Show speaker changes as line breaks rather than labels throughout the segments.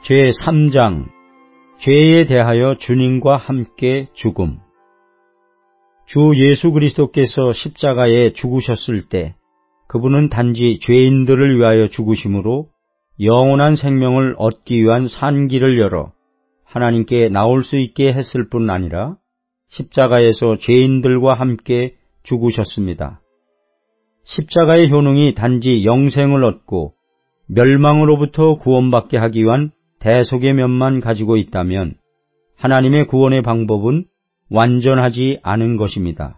제3장 죄에 대하여 주님과 함께 죽음. 주 예수 그리스도께서 십자가에 죽으셨을 때 그분은 단지 죄인들을 위하여 죽으심으로 영원한 생명을 얻기 위한 산길을 열어 하나님께 나올 수 있게 했을 뿐 아니라 십자가에서 죄인들과 함께 죽으셨습니다. 십자가의 효능이 단지 영생을 얻고 멸망으로부터 구원받게 하기 위한 대속의 면만 가지고 있다면 하나님의 구원의 방법은 완전하지 않은 것입니다.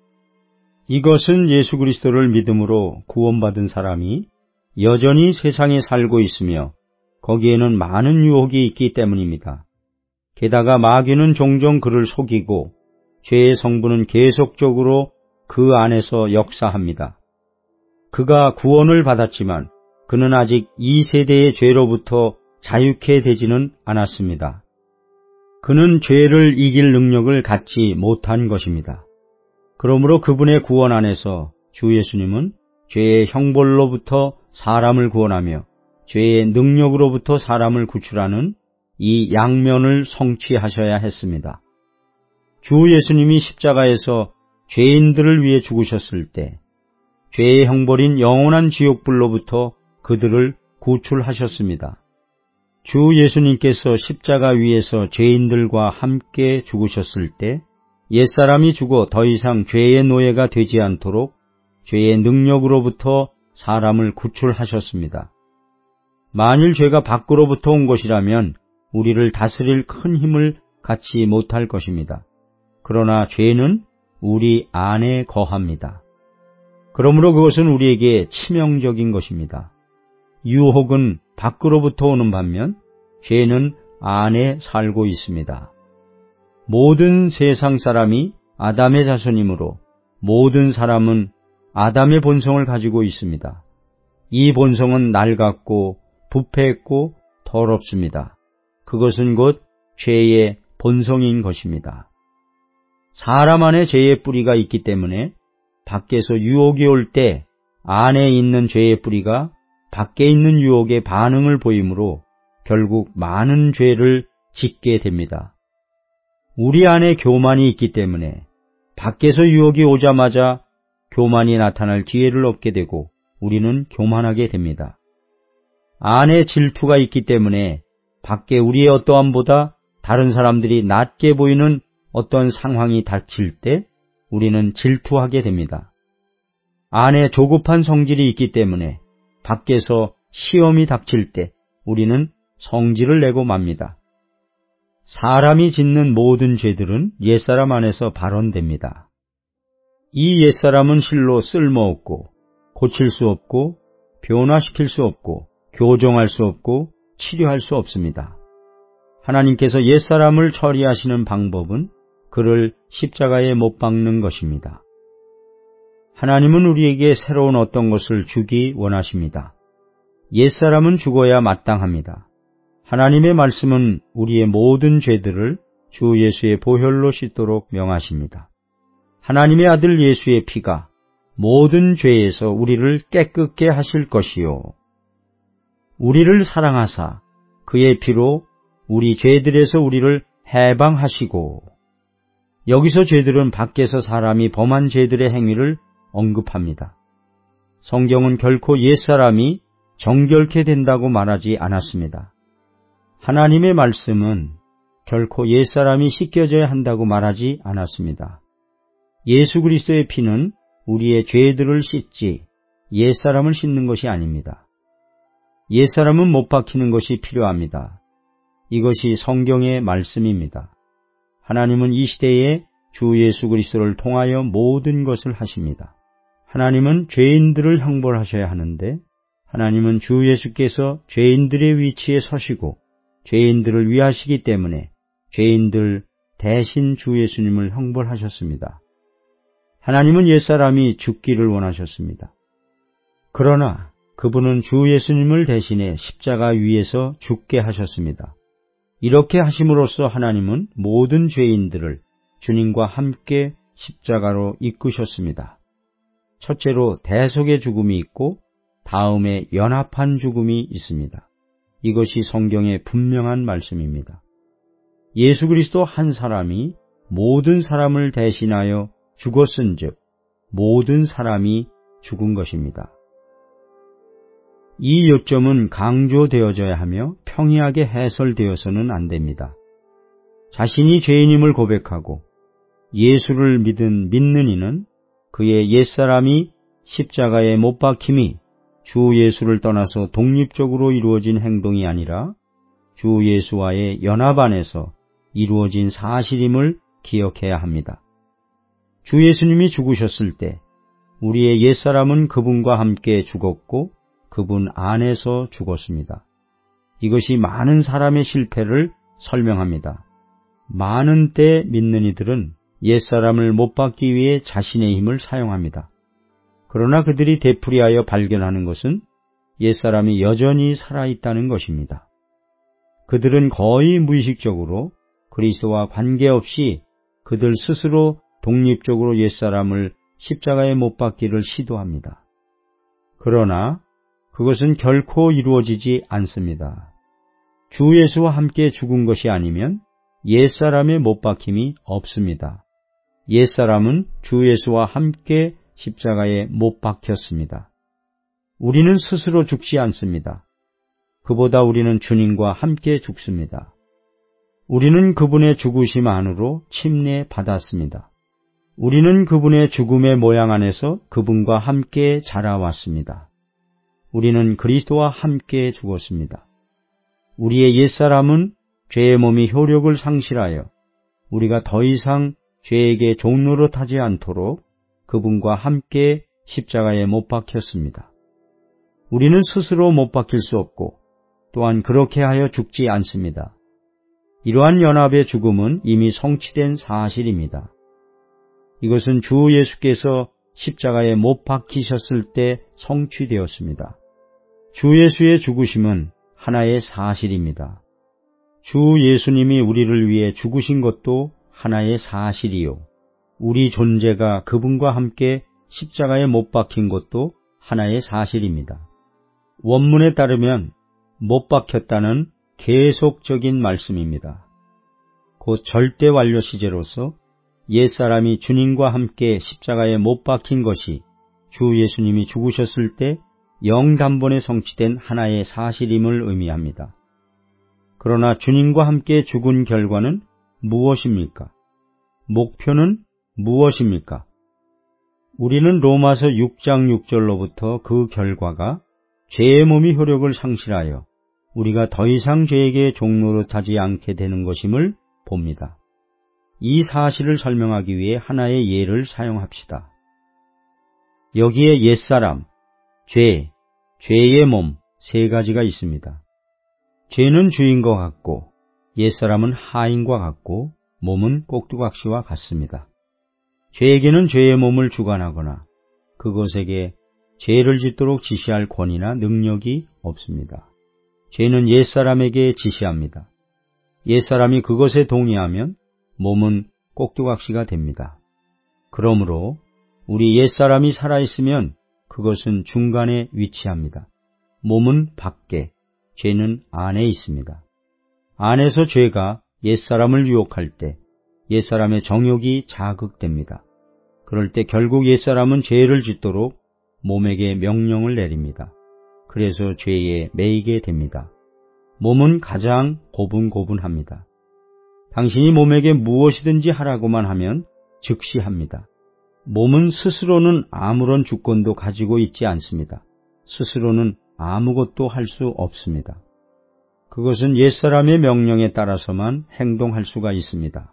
이것은 예수 그리스도를 믿음으로 구원받은 사람이 여전히 세상에 살고 있으며 거기에는 많은 유혹이 있기 때문입니다. 게다가 마귀는 종종 그를 속이고 죄의 성부는 계속적으로 그 안에서 역사합니다. 그가 구원을 받았지만 그는 아직 이 세대의 죄로부터 자유케 되지는 않았습니다. 그는 죄를 이길 능력을 갖지 못한 것입니다. 그러므로 그분의 구원 안에서 주 예수님은 죄의 형벌로부터 사람을 구원하며 죄의 능력으로부터 사람을 구출하는 이 양면을 성취하셔야 했습니다. 주 예수님이 십자가에서 죄인들을 위해 죽으셨을 때 죄의 형벌인 영원한 지옥불로부터 그들을 구출하셨습니다. 주 예수님께서 십자가 위에서 죄인들과 함께 죽으셨을 때 옛사람이 죽어 더 이상 죄의 노예가 되지 않도록 죄의 능력으로부터 사람을 구출하셨습니다. 만일 죄가 밖으로부터 온 것이라면 우리를 다스릴 큰 힘을 갖지 못할 것입니다. 그러나 죄는 우리 안에 거합니다. 그러므로 그것은 우리에게 치명적인 것입니다. 유혹은 밖으로부터 오는 반면 죄는 안에 살고 있습니다. 모든 세상 사람이 아담의 자손이므로 모든 사람은 아담의 본성을 가지고 있습니다. 이 본성은 낡았고 부패했고 더럽습니다. 그것은 곧 죄의 본성인 것입니다. 사람 안에 죄의 뿌리가 있기 때문에 밖에서 유혹이 올 때 안에 있는 죄의 뿌리가 밖에 있는 유혹에 반응을 보이므로 결국 많은 죄를 짓게 됩니다. 우리 안에 교만이 있기 때문에 밖에서 유혹이 오자마자 교만이 나타날 기회를 얻게 되고 우리는 교만하게 됩니다. 안에 질투가 있기 때문에 밖에 우리의 어떠함보다 다른 사람들이 낮게 보이는 어떤 상황이 닥칠 때 우리는 질투하게 됩니다. 안에 조급한 성질이 있기 때문에 밖에서 시험이 닥칠 때 우리는 성질을 내고 맙니다. 사람이 짓는 모든 죄들은 옛사람 안에서 발원됩니다. 이 옛사람은 실로 쓸모없고 고칠 수 없고 변화시킬 수 없고 교정할 수 없고 치료할 수 없습니다. 하나님께서 옛사람을 처리하시는 방법은 그를 십자가에 못 박는 것입니다. 하나님은 우리에게 새로운 어떤 것을 주기 원하십니다. 옛사람은 죽어야 마땅합니다. 하나님의 말씀은 우리의 모든 죄들을 주 예수의 보혈로 씻도록 명하십니다. 하나님의 아들 예수의 피가 모든 죄에서 우리를 깨끗게 하실 것이요. 우리를 사랑하사 그의 피로 우리 죄들에서 우리를 해방하시고. 여기서 죄들은 밖에서 사람이 범한 죄들의 행위를 언급합니다. 성경은 결코 옛사람이 정결케 된다고 말하지 않았습니다. 하나님의 말씀은 결코 옛사람이 씻겨져야 한다고 말하지 않았습니다. 예수 그리스도의 피는 우리의 죄들을 씻지 옛사람을 씻는 것이 아닙니다. 옛사람은 못 박히는 것이 필요합니다. 이것이 성경의 말씀입니다. 하나님은 이 시대에 주 예수 그리스도를 통하여 모든 것을 하십니다. 하나님은 죄인들을 형벌하셔야 하는데 하나님은 주 예수께서 죄인들의 위치에 서시고 죄인들을 위하시기 때문에 죄인들 대신 주 예수님을 형벌하셨습니다. 하나님은 옛사람이 죽기를 원하셨습니다. 그러나 그분은 주 예수님을 대신해 십자가 위에서 죽게 하셨습니다. 이렇게 하심으로써 하나님은 모든 죄인들을 주님과 함께 십자가로 이끄셨습니다. 첫째로 대속의 죽음이 있고 다음에 연합한 죽음이 있습니다. 이것이 성경의 분명한 말씀입니다. 예수 그리스도 한 사람이 모든 사람을 대신하여 죽었은즉 모든 사람이 죽은 것입니다. 이 요점은 강조되어져야 하며 평이하게 해설되어서는 안 됩니다. 자신이 죄인임을 고백하고 예수를 믿는 이는 그의 옛사람이 십자가에 못 박힘이 주 예수를 떠나서 독립적으로 이루어진 행동이 아니라 주 예수와의 연합 안에서 이루어진 사실임을 기억해야 합니다. 주 예수님이 죽으셨을 때 우리의 옛사람은 그분과 함께 죽었고 그분 안에서 죽었습니다. 이것이 많은 사람의 실패를 설명합니다. 많은 때 믿는 이들은 옛사람을 못 박기 위해 자신의 힘을 사용합니다. 그러나 그들이 되풀이하여 발견하는 것은 옛사람이 여전히 살아있다는 것입니다. 그들은 거의 무의식적으로 그리스도와 관계없이 그들 스스로 독립적으로 옛사람을 십자가에 못 박기를 시도합니다. 그러나 그것은 결코 이루어지지 않습니다. 주 예수와 함께 죽은 것이 아니면 옛사람의 못 박힘이 없습니다. 옛사람은 주 예수와 함께 십자가에 못 박혔습니다. 우리는 스스로 죽지 않습니다. 그보다 우리는 주님과 함께 죽습니다. 우리는 그분의 죽으심 안으로 침례받았습니다. 우리는 그분의 죽음의 모양 안에서 그분과 함께 자라왔습니다. 우리는 그리스도와 함께 죽었습니다. 우리의 옛사람은 죄의 몸이 효력을 상실하여 우리가 더 이상 죄에게 종노릇하지 않도록 그분과 함께 십자가에 못 박혔습니다. 우리는 스스로 못 박힐 수 없고 또한 그렇게 하여 죽지 않습니다. 이러한 연합의 죽음은 이미 성취된 사실입니다. 이것은 주 예수께서 십자가에 못 박히셨을 때 성취되었습니다. 주 예수의 죽으심은 하나의 사실입니다. 주 예수님이 우리를 위해 죽으신 것도 하나의 사실이요. 우리 존재가 그분과 함께 십자가에 못 박힌 것도 하나의 사실입니다. 원문에 따르면 못 박혔다는 계속적인 말씀입니다. 곧 절대 완료 시제로서 옛사람이 주님과 함께 십자가에 못 박힌 것이 주 예수님이 죽으셨을 때 영단번에 성취된 하나의 사실임을 의미합니다. 그러나 주님과 함께 죽은 결과는 무엇입니까? 목표는 무엇입니까? 우리는 로마서 6장 6절로부터 그 결과가 죄의 몸이 효력을 상실하여 우리가 더 이상 죄에게 종노릇하지 않게 되는 것임을 봅니다. 이 사실을 설명하기 위해 하나의 예를 사용합시다. 여기에 옛사람, 죄, 죄의 몸 세 가지가 있습니다. 죄는 주인과 같고 옛사람은 하인과 같고 몸은 꼭두각시와 같습니다. 죄에게는 죄의 몸을 주관하거나 그것에게 죄를 짓도록 지시할 권위나 능력이 없습니다. 죄는 옛사람에게 지시합니다. 옛사람이 그것에 동의하면 몸은 꼭두각시가 됩니다. 그러므로 우리 옛사람이 살아있으면 그것은 중간에 위치합니다. 몸은 밖에, 죄는 안에 있습니다. 안에서 죄가 옛사람을 유혹할 때 옛사람의 정욕이 자극됩니다. 그럴 때 결국 옛사람은 죄를 짓도록 몸에게 명령을 내립니다. 그래서 죄에 매이게 됩니다. 몸은 가장 고분고분합니다. 당신이 몸에게 무엇이든지 하라고만 하면 즉시 합니다. 몸은 스스로는 아무런 주권도 가지고 있지 않습니다. 스스로는 아무것도 할 수 없습니다. 그것은 옛사람의 명령에 따라서만 행동할 수가 있습니다.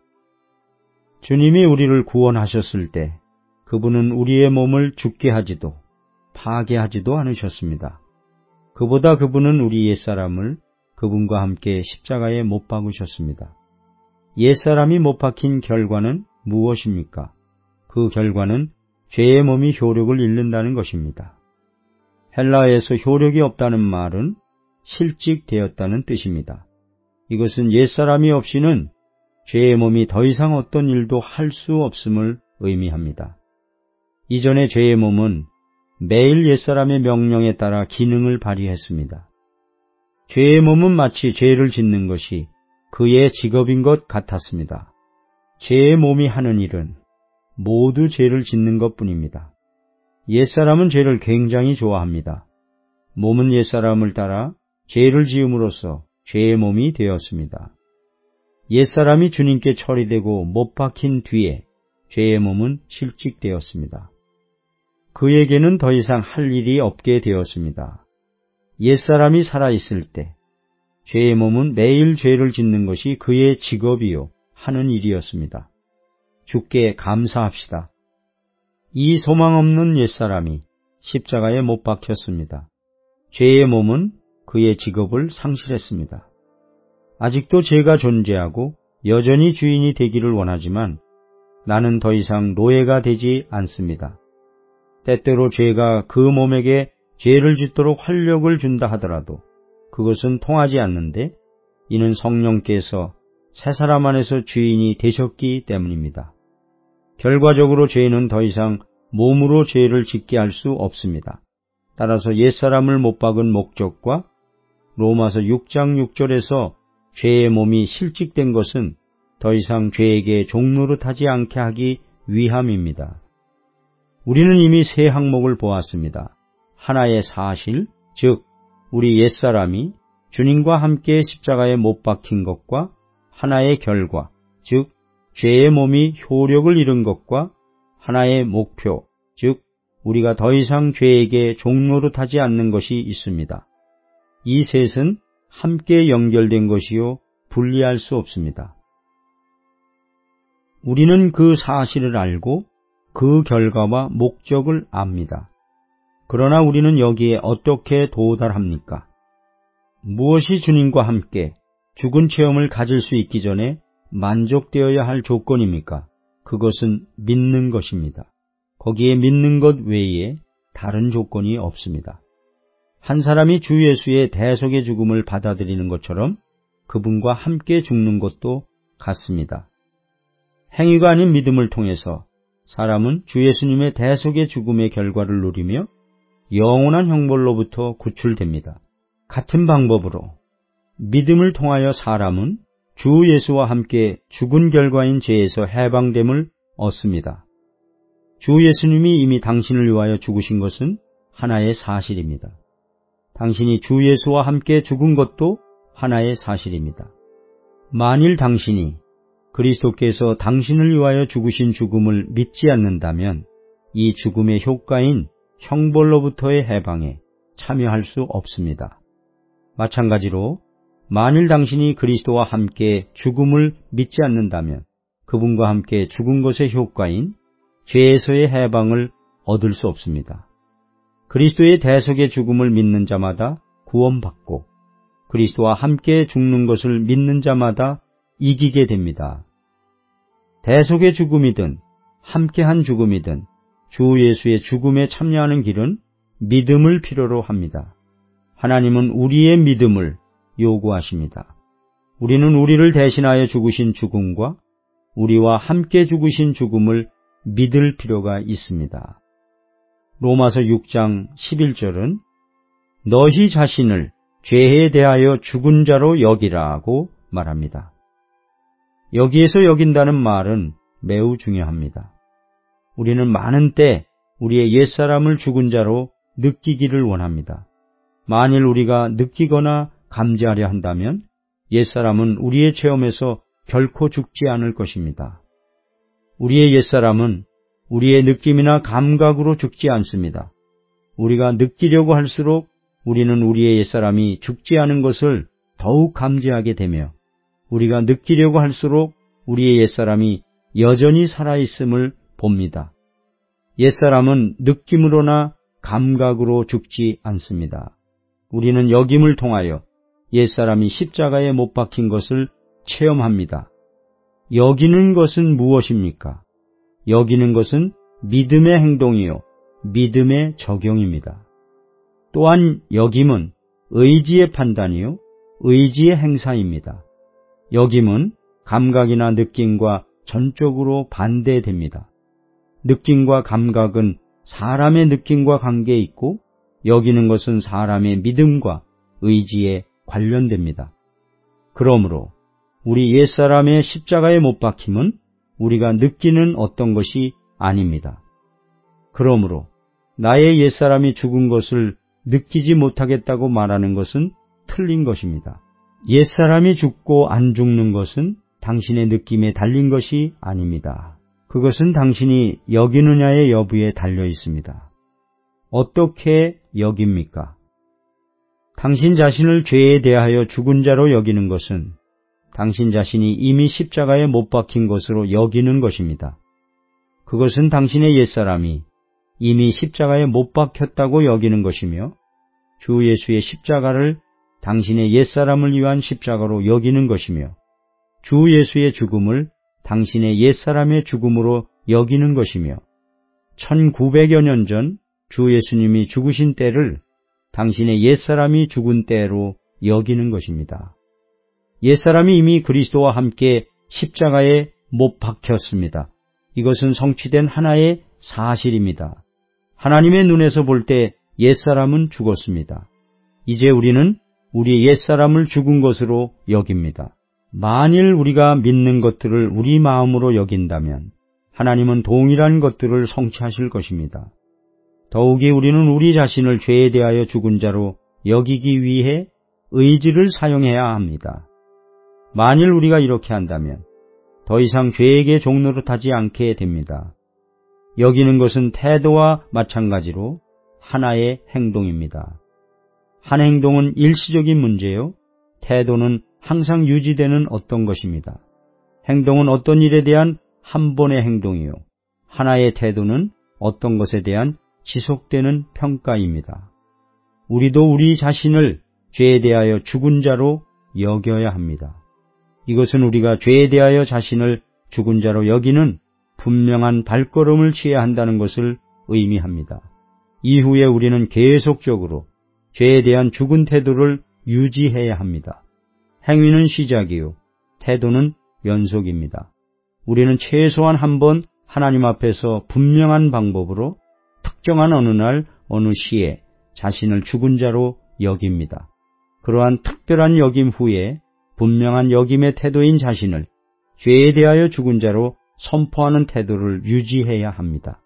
주님이 우리를 구원하셨을 때 그분은 우리의 몸을 죽게 하지도 파괴하지도 않으셨습니다. 그보다 그분은 우리 옛사람을 그분과 함께 십자가에 못 박으셨습니다. 옛사람이 못 박힌 결과는 무엇입니까? 그 결과는 죄의 몸이 효력을 잃는다는 것입니다. 헬라어에서 효력이 없다는 말은 실직되었다는 뜻입니다. 이것은 옛사람이 없이는 죄의 몸이 더 이상 어떤 일도 할 수 없음을 의미합니다. 이전에 죄의 몸은 매일 옛사람의 명령에 따라 기능을 발휘했습니다. 죄의 몸은 마치 죄를 짓는 것이 그의 직업인 것 같았습니다. 죄의 몸이 하는 일은 모두 죄를 짓는 것뿐입니다. 옛사람은 죄를 굉장히 좋아합니다. 몸은 옛사람을 따라 죄를 지음으로써 죄의 몸이 되었습니다. 옛사람이 주님께 처리되고 못 박힌 뒤에 죄의 몸은 실직되었습니다. 그에게는 더 이상 할 일이 없게 되었습니다. 옛사람이 살아있을 때 죄의 몸은 매일 죄를 짓는 것이 그의 직업이요 하는 일이었습니다. 주께 감사합시다. 이 소망 없는 옛사람이 십자가에 못 박혔습니다. 죄의 몸은 그의 직업을 상실했습니다. 아직도 죄가 존재하고 여전히 주인이 되기를 원하지만 나는 더 이상 노예가 되지 않습니다. 때때로 죄가 그 몸에게 죄를 짓도록 활력을 준다 하더라도 그것은 통하지 않는데 이는 성령께서 새 사람 안에서 주인이 되셨기 때문입니다. 결과적으로 죄는 더 이상 몸으로 죄를 짓게 할 수 없습니다. 따라서 옛사람을 못 박은 목적과 로마서 6장 6절에서 죄의 몸이 실직된 것은 더 이상 죄에게 종노릇하지 않게 하기 위함입니다. 우리는 이미 세 항목을 보았습니다. 하나의 사실, 즉 우리 옛사람이 주님과 함께 십자가에 못 박힌 것과 하나의 결과, 즉 죄의 몸이 효력을 잃은 것과 하나의 목표, 즉 우리가 더 이상 죄에게 종노릇하지 않는 것이 있습니다. 이 셋은 함께 연결된 것이요 분리할 수 없습니다. 우리는 그 사실을 알고 그 결과와 목적을 압니다. 그러나 우리는 여기에 어떻게 도달합니까? 무엇이 주님과 함께 죽은 체험을 가질 수 있기 전에 만족되어야 할 조건입니까? 그것은 믿는 것입니다. 거기에 믿는 것 외에 다른 조건이 없습니다. 한 사람이 주 예수의 대속의 죽음을 받아들이는 것처럼 그분과 함께 죽는 것도 같습니다. 행위가 아닌 믿음을 통해서 사람은 주 예수님의 대속의 죽음의 결과를 누리며 영원한 형벌로부터 구출됩니다. 같은 방법으로 믿음을 통하여 사람은 주 예수와 함께 죽은 결과인 죄에서 해방됨을 얻습니다. 주 예수님이 이미 당신을 위하여 죽으신 것은 하나의 사실입니다. 당신이 주 예수와 함께 죽은 것도 하나의 사실입니다. 만일 당신이 그리스도께서 당신을 위하여 죽으신 죽음을 믿지 않는다면 이 죽음의 효과인 형벌로부터의 해방에 참여할 수 없습니다. 마찬가지로 만일 당신이 그리스도와 함께 죽음을 믿지 않는다면 그분과 함께 죽은 것의 효과인 죄에서의 해방을 얻을 수 없습니다. 그리스도의 대속의 죽음을 믿는 자마다 구원받고 그리스도와 함께 죽는 것을 믿는 자마다 이기게 됩니다. 대속의 죽음이든 함께한 죽음이든 주 예수의 죽음에 참여하는 길은 믿음을 필요로 합니다. 하나님은 우리의 믿음을 요구하십니다. 우리는 우리를 대신하여 죽으신 죽음과 우리와 함께 죽으신 죽음을 믿을 필요가 있습니다. 로마서 6장 11절은 너희 자신을 죄에 대하여 죽은 자로 여기라고 말합니다. 여기에서 여긴다는 말은 매우 중요합니다. 우리는 많은 때 우리의 옛사람을 죽은 자로 느끼기를 원합니다. 만일 우리가 느끼거나 감지하려 한다면 옛사람은 우리의 체험에서 결코 죽지 않을 것입니다. 우리의 옛사람은 우리의 느낌이나 감각으로 죽지 않습니다. 우리가 느끼려고 할수록 우리는 우리의 옛사람이 죽지 않은 것을 더욱 감지하게 되며 우리가 느끼려고 할수록 우리의 옛사람이 여전히 살아있음을 봅니다. 옛사람은 느낌으로나 감각으로 죽지 않습니다. 우리는 여김을 통하여 옛사람이 십자가에 못 박힌 것을 체험합니다. 여기는 것은 무엇입니까? 여기는 것은 믿음의 행동이요 믿음의 적용입니다. 또한 여김은 의지의 판단이요 의지의 행사입니다. 여김은 감각이나 느낌과 전적으로 반대됩니다. 느낌과 감각은 사람의 느낌과 관계에 있고 여기는 것은 사람의 믿음과 의지에 관련됩니다. 그러므로 우리 옛사람의 십자가에 못 박힘은 우리가 느끼는 어떤 것이 아닙니다. 그러므로 나의 옛사람이 죽은 것을 느끼지 못하겠다고 말하는 것은 틀린 것입니다. 옛사람이 죽고 안 죽는 것은 당신의 느낌에 달린 것이 아닙니다. 그것은 당신이 여기느냐의 여부에 달려 있습니다. 어떻게 여깁니까? 당신 자신을 죄에 대하여 죽은 자로 여기는 것은 당신 자신이 이미 십자가에 못 박힌 것으로 여기는 것입니다. 그것은 당신의 옛사람이 이미 십자가에 못 박혔다고 여기는 것이며 주 예수의 십자가를 당신의 옛사람을 위한 십자가로 여기는 것이며 주 예수의 죽음을 당신의 옛사람의 죽음으로 여기는 것이며 1900여 년 전 주 예수님이 죽으신 때를 당신의 옛사람이 죽은 때로 여기는 것입니다. 옛사람이 이미 그리스도와 함께 십자가에 못 박혔습니다. 이것은 성취된 하나의 사실입니다. 하나님의 눈에서 볼 때 옛사람은 죽었습니다. 이제 우리는 우리 옛사람을 죽은 것으로 여깁니다. 만일 우리가 믿는 것들을 우리 마음으로 여긴다면 하나님은 동일한 것들을 성취하실 것입니다. 더욱이 우리는 우리 자신을 죄에 대하여 죽은 자로 여기기 위해 의지를 사용해야 합니다. 만일 우리가 이렇게 한다면 더 이상 죄에게 종노릇하지 않게 됩니다. 여기는 것은 태도와 마찬가지로 하나의 행동입니다. 한 행동은 일시적인 문제요, 태도는 항상 유지되는 어떤 것입니다. 행동은 어떤 일에 대한 한 번의 행동이요, 하나의 태도는 어떤 것에 대한 지속되는 평가입니다. 우리도 우리 자신을 죄에 대하여 죽은 자로 여겨야 합니다. 이것은 우리가 죄에 대하여 자신을 죽은 자로 여기는 분명한 발걸음을 취해야 한다는 것을 의미합니다. 이후에 우리는 계속적으로 죄에 대한 죽은 태도를 유지해야 합니다. 행위는 시작이요, 태도는 연속입니다. 우리는 최소한 한 번 하나님 앞에서 분명한 방법으로 특정한 어느 날 어느 시에 자신을 죽은 자로 여깁니다. 그러한 특별한 여김 후에 분명한 여김의 태도인 자신을 죄에 대하여 죽은 자로 선포하는 태도를 유지해야 합니다.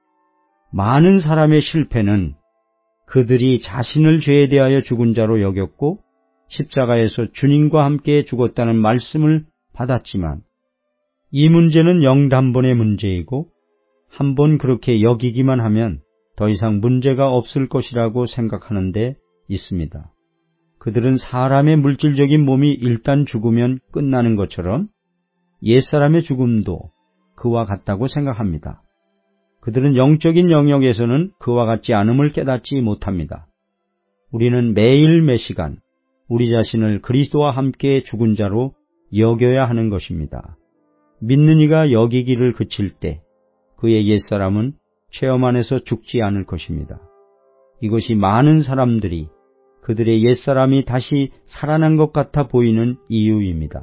많은 사람의 실패는 그들이 자신을 죄에 대하여 죽은 자로 여겼고 십자가에서 주님과 함께 죽었다는 말씀을 받았지만 이 문제는 영단번의 문제이고 한 번 그렇게 여기기만 하면 더 이상 문제가 없을 것이라고 생각하는 데 있습니다. 그들은 사람의 물질적인 몸이 일단 죽으면 끝나는 것처럼 옛사람의 죽음도 그와 같다고 생각합니다. 그들은 영적인 영역에서는 그와 같지 않음을 깨닫지 못합니다. 우리는 매일 매 시간 우리 자신을 그리스도와 함께 죽은 자로 여겨야 하는 것입니다. 믿는 이가 여기기를 그칠 때 그의 옛사람은 체험 안에서 죽지 않을 것입니다. 이것이 많은 사람들이 그들의 옛사람이 다시 살아난 것 같아 보이는 이유입니다.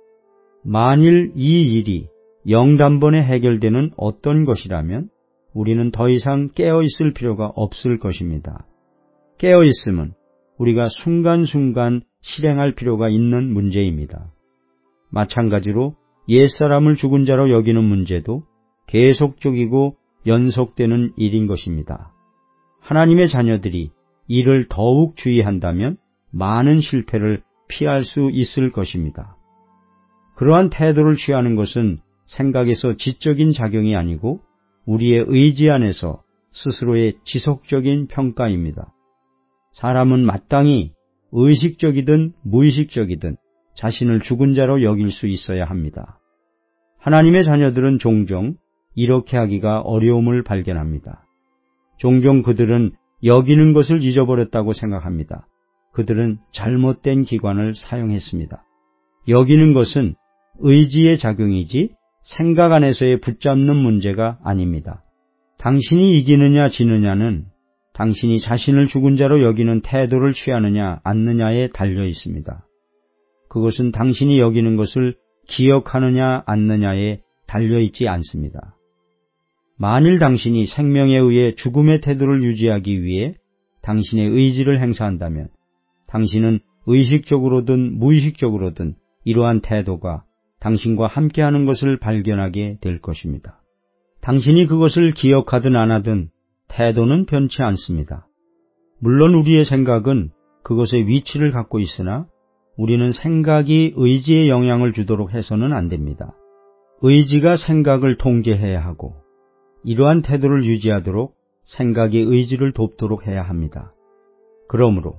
만일 이 일이 영단번에 해결되는 어떤 것이라면 우리는 더 이상 깨어있을 필요가 없을 것입니다. 깨어있음은 우리가 순간순간 실행할 필요가 있는 문제입니다. 마찬가지로 옛사람을 죽은 자로 여기는 문제도 계속적이고 연속되는 일인 것입니다. 하나님의 자녀들이 이를 더욱 주의한다면 많은 실패를 피할 수 있을 것입니다. 그러한 태도를 취하는 것은 생각에서 지적인 작용이 아니고 우리의 의지 안에서 스스로의 지속적인 평가입니다. 사람은 마땅히 의식적이든 무의식적이든 자신을 죽은 자로 여길 수 있어야 합니다. 하나님의 자녀들은 종종 이렇게 하기가 어려움을 발견합니다. 종종 그들은 여기는 것을 잊어버렸다고 생각합니다. 그들은 잘못된 기관을 사용했습니다. 여기는 것은 의지의 작용이지 생각 안에서의 붙잡는 문제가 아닙니다. 당신이 이기느냐 지느냐는 당신이 자신을 죽은 자로 여기는 태도를 취하느냐 않느냐에 달려 있습니다. 그것은 당신이 여기는 것을 기억하느냐 않느냐에 달려 있지 않습니다. 만일 당신이 생명에 의해 죽음의 태도를 유지하기 위해 당신의 의지를 행사한다면 당신은 의식적으로든 무의식적으로든 이러한 태도가 당신과 함께하는 것을 발견하게 될 것입니다. 당신이 그것을 기억하든 안 하든 태도는 변치 않습니다. 물론 우리의 생각은 그것의 위치를 갖고 있으나 우리는 생각이 의지에 영향을 주도록 해서는 안 됩니다. 의지가 생각을 통제해야 하고 이러한 태도를 유지하도록 생각이 의지를 돕도록 해야 합니다. 그러므로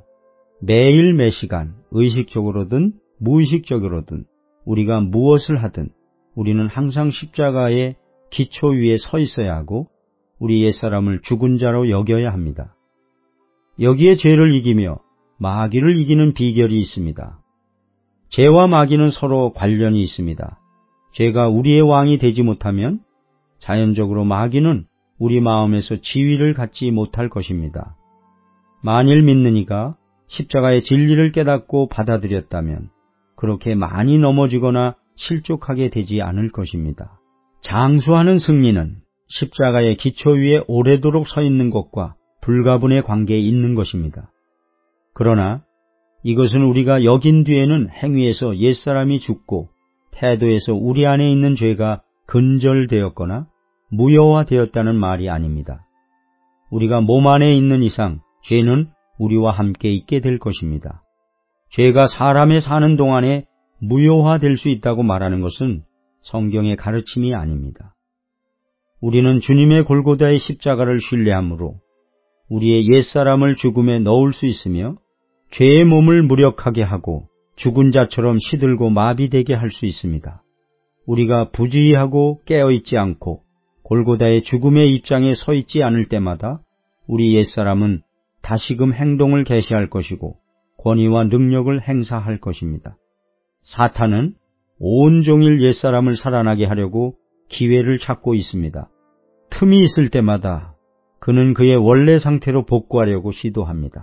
매일 매 시간 의식적으로든 무의식적으로든 우리가 무엇을 하든 우리는 항상 십자가의 기초 위에 서 있어야 하고 우리 옛사람을 죽은 자로 여겨야 합니다. 여기에 죄를 이기며 마귀를 이기는 비결이 있습니다. 죄와 마귀는 서로 관련이 있습니다. 죄가 우리의 왕이 되지 못하면 자연적으로 마귀는 우리 마음에서 지위를 갖지 못할 것입니다. 만일 믿는 이가 십자가의 진리를 깨닫고 받아들였다면 그렇게 많이 넘어지거나 실족하게 되지 않을 것입니다. 장수하는 승리는 십자가의 기초 위에 오래도록 서 있는 것과 불가분의 관계에 있는 것입니다. 그러나 이것은 우리가 여긴 뒤에는 행위에서 옛사람이 죽고 태도에서 우리 안에 있는 죄가 근절되었거나 무효화되었다는 말이 아닙니다. 우리가 몸 안에 있는 이상 죄는 우리와 함께 있게 될 것입니다. 죄가 사람의 사는 동안에 무효화될 수 있다고 말하는 것은 성경의 가르침이 아닙니다. 우리는 주님의 골고다의 십자가를 신뢰함으로 우리의 옛사람을 죽음에 넣을 수 있으며 죄의 몸을 무력하게 하고 죽은 자처럼 시들고 마비되게 할 수 있습니다. 우리가 부주의하고 깨어있지 않고 골고다의 죽음의 입장에 서 있지 않을 때마다 우리 옛사람은 다시금 행동을 개시할 것이고 권위와 능력을 행사할 것입니다. 사탄은 온종일 옛사람을 살아나게 하려고 기회를 찾고 있습니다. 틈이 있을 때마다 그는 그의 원래 상태로 복구하려고 시도합니다.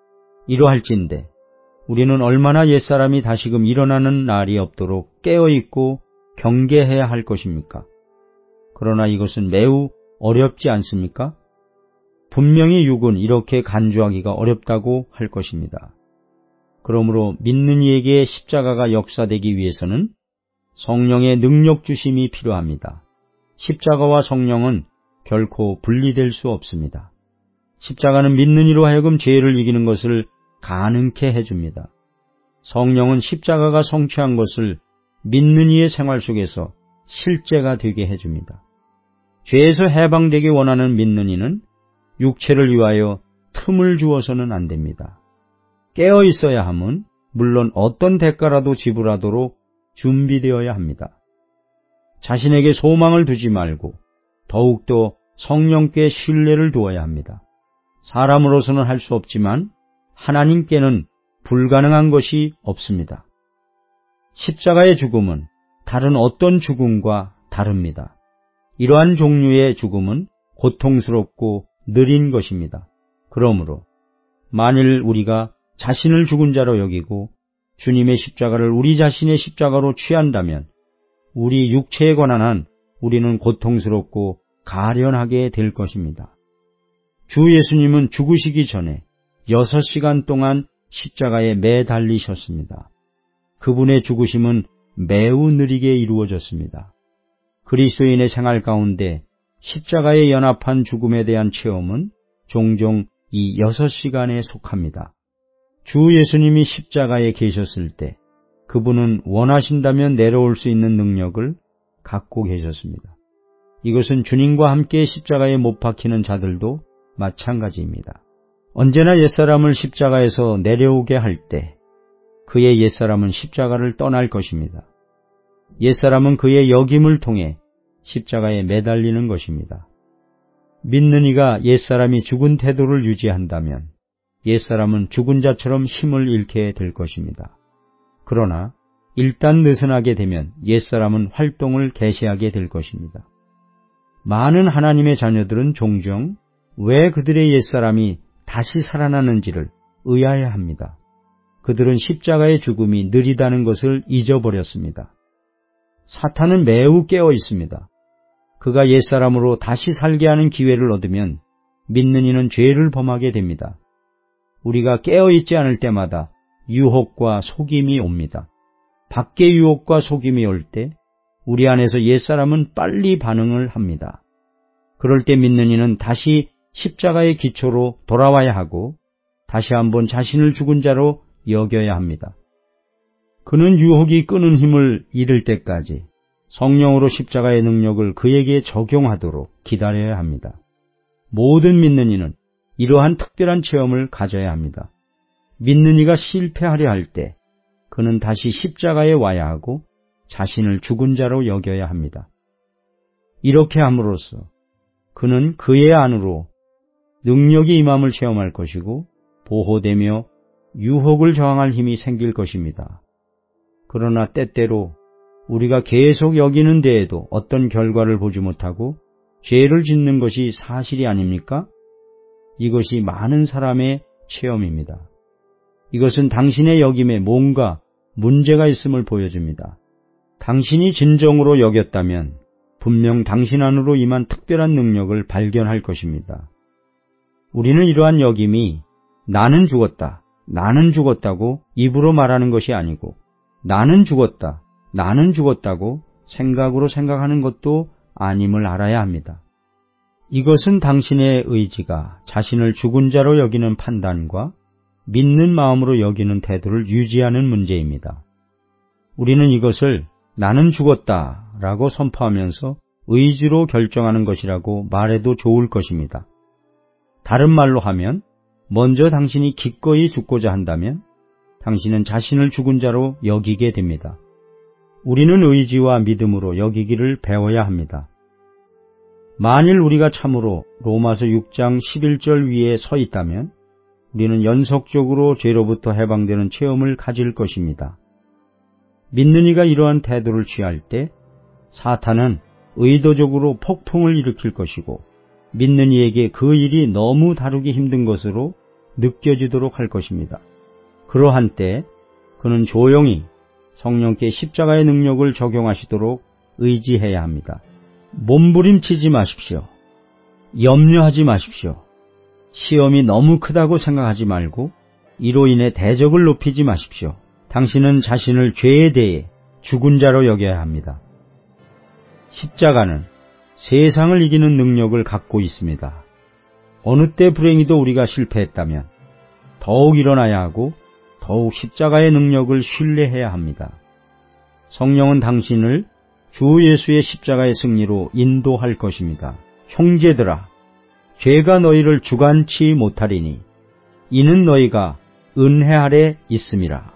이러할진대 우리는 얼마나 옛사람이 다시금 일어나는 날이 없도록 깨어있고 경계해야 할 것입니까? 그러나 이것은 매우 어렵지 않습니까? 분명히 육은 이렇게 간주하기가 어렵다고 할 것입니다. 그러므로 믿는 이에게 십자가가 역사되기 위해서는 성령의 능력 주심이 필요합니다. 십자가와 성령은 결코 분리될 수 없습니다. 십자가는 믿는 이로 하여금 죄를 이기는 것을 가능케 해줍니다. 성령은 십자가가 성취한 것을 믿는 이의 생활 속에서 실제가 되게 해줍니다. 죄에서 해방되기 원하는 믿는 이는 육체를 위하여 틈을 주어서는 안 됩니다. 깨어 있어야 함은 물론 어떤 대가라도 지불하도록 준비되어야 합니다. 자신에게 소망을 두지 말고 더욱더 성령께 신뢰를 두어야 합니다. 사람으로서는 할 수 없지만 하나님께는 불가능한 것이 없습니다. 십자가의 죽음은 다른 어떤 죽음과 다릅니다. 이러한 종류의 죽음은 고통스럽고 느린 것입니다. 그러므로 만일 우리가 자신을 죽은 자로 여기고 주님의 십자가를 우리 자신의 십자가로 취한다면 우리 육체에 관한 한 우리는 고통스럽고 가련하게 될 것입니다. 주 예수님은 죽으시기 전에 6시간 동안 십자가에 매달리셨습니다. 그분의 죽으심은 매우 느리게 이루어졌습니다. 그리스도인의 생활 가운데 십자가에 연합한 죽음에 대한 체험은 종종 이 6시간에 속합니다. 주 예수님이 십자가에 계셨을 때 그분은 원하신다면 내려올 수 있는 능력을 갖고 계셨습니다. 이것은 주님과 함께 십자가에 못 박히는 자들도 마찬가지입니다. 언제나 옛사람을 십자가에서 내려오게 할 때 그의 옛사람은 십자가를 떠날 것입니다. 옛사람은 그의 역임을 통해 십자가에 매달리는 것입니다. 믿는 이가 옛사람이 죽은 태도를 유지한다면 옛사람은 죽은 자처럼 힘을 잃게 될 것입니다. 그러나 일단 느슨하게 되면 옛사람은 활동을 개시하게 될 것입니다. 많은 하나님의 자녀들은 종종 왜 그들의 옛사람이 다시 살아나는지를 의아해합니다. 그들은 십자가의 죽음이 느리다는 것을 잊어버렸습니다. 사탄은 매우 깨어 있습니다. 그가 옛사람으로 다시 살게 하는 기회를 얻으면 믿는 이는 죄를 범하게 됩니다. 우리가 깨어 있지 않을 때마다 유혹과 속임이 옵니다. 밖의 유혹과 속임이 올 때 우리 안에서 옛사람은 빨리 반응을 합니다. 그럴 때 믿는 이는 다시 십자가의 기초로 돌아와야 하고 다시 한번 자신을 죽은 자로 여겨야 합니다. 그는 유혹이 끄는 힘을 잃을 때까지 성령으로 십자가의 능력을 그에게 적용하도록 기다려야 합니다. 모든 믿는 이는 이러한 특별한 체험을 가져야 합니다. 믿는 이가 실패하려 할 때 그는 다시 십자가에 와야 하고 자신을 죽은 자로 여겨야 합니다. 이렇게 함으로써 그는 그의 안으로 능력이 임함을 체험할 것이고 보호되며 유혹을 저항할 힘이 생길 것입니다. 그러나 때때로 우리가 계속 여기는 데에도 어떤 결과를 보지 못하고 죄를 짓는 것이 사실이 아닙니까? 이것이 많은 사람의 체험입니다. 이것은 당신의 여김에 뭔가 문제가 있음을 보여줍니다. 당신이 진정으로 여겼다면 분명 당신 안으로 임한 특별한 능력을 발견할 것입니다. 우리는 이러한 여김이 나는 죽었다, 나는 죽었다고 입으로 말하는 것이 아니고 나는 죽었다, 나는 죽었다고 생각으로 생각하는 것도 아님을 알아야 합니다. 이것은 당신의 의지가 자신을 죽은 자로 여기는 판단과 믿는 마음으로 여기는 태도를 유지하는 문제입니다. 우리는 이것을 나는 죽었다라고 선포하면서 의지로 결정하는 것이라고 말해도 좋을 것입니다. 다른 말로 하면 먼저 당신이 기꺼이 죽고자 한다면 당신은 자신을 죽은 자로 여기게 됩니다. 우리는 의지와 믿음으로 여기기를 배워야 합니다. 만일 우리가 참으로 로마서 6장 11절 위에 서 있다면 우리는 연속적으로 죄로부터 해방되는 체험을 가질 것입니다. 믿는 이가 이러한 태도를 취할 때 사탄은 의도적으로 폭풍을 일으킬 것이고 믿는 이에게 그 일이 너무 다루기 힘든 것으로 느껴지도록 할 것입니다. 그러한 때 그는 조용히 성령께 십자가의 능력을 적용하시도록 의지해야 합니다. 몸부림치지 마십시오. 염려하지 마십시오. 시험이 너무 크다고 생각하지 말고 이로 인해 대적을 높이지 마십시오. 당신은 자신을 죄에 대해 죽은 자로 여겨야 합니다. 십자가는 세상을 이기는 능력을 갖고 있습니다. 어느 때 불행히도 우리가 실패했다면 더욱 일어나야 하고 더욱 십자가의 능력을 신뢰해야 합니다. 성령은 당신을 주 예수의 십자가의 승리로 인도할 것입니다. 형제들아, 죄가 너희를 주관치 못하리니 이는 너희가 은혜 아래 있음이라.